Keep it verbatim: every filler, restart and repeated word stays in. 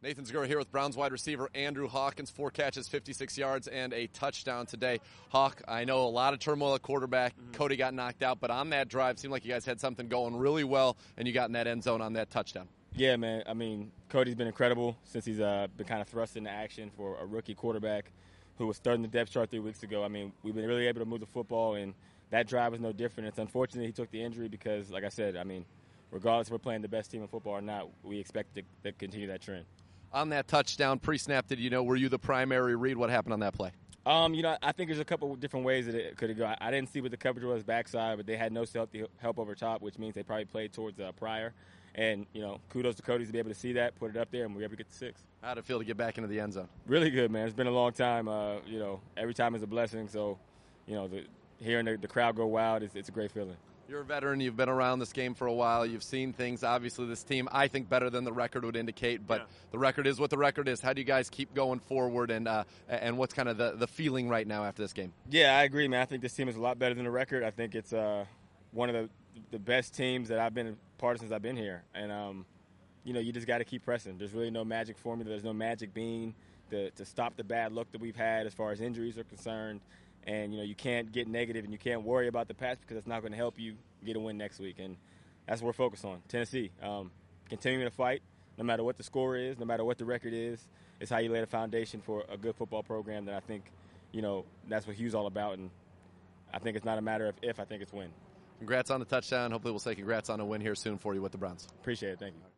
Nathan Zegura here with Browns wide receiver Andrew Hawkins. Four catches, fifty-six yards, and a touchdown today. Hawk, I know a lot of turmoil at quarterback. Mm-hmm. Cody got knocked out, but on that drive, seemed like you guys had something going really well, and you got in that end zone on that touchdown. Yeah, man. I mean, Cody's been incredible since he's uh, been kind of thrust into action for a rookie quarterback who was starting the depth chart three weeks ago. I mean, we've been really able to move the football, and that drive was no different. It's unfortunate he took the injury because, like I said, I mean, regardless if we're playing the best team in football or not, we expect to, to continue that trend. On that touchdown, pre-snap, did you know, were you the primary read? What happened on that play? Um, you know, I think there's a couple of different ways that it could have gone. I didn't see what the coverage was backside, but they had no safety help over top, which means they probably played towards uh, Pryor. And, you know, kudos to Cody to be able to see that, put it up there, and we were able to get the six. How'd it feel to get back into the end zone? Really good, man. It's been a long time. Uh, you know, every time is a blessing. So, you know, the, hearing the, the crowd go wild, it's, it's a great feeling. You're a veteran. You've been around this game for a while. You've seen things. Obviously, this team, I think, better than the record would indicate. But yeah. The record is what the record is. How do you guys keep going forward, and uh, and what's kind of the, the feeling right now after this game? Yeah, I agree, man. I think this team is a lot better than the record. I think it's uh, one of the the best teams that I've been a part of since I've been here. And, um, you know, you just got to keep pressing. There's really no magic formula. There's no magic bean to, to stop the bad luck that we've had as far as injuries are concerned. And, you know, you can't get negative and you can't worry about the past because it's not going to help you get a win next week. And that's what we're focused on. Tennessee, um, continuing to fight, no matter what the score is, no matter what the record is, is how you lay the foundation for a good football program that I think, you know, that's what Hugh's all about. And I think it's not a matter of if, I think it's when. Congrats on the touchdown. Hopefully we'll say congrats on a win here soon for you with the Browns. Appreciate it. Thank you.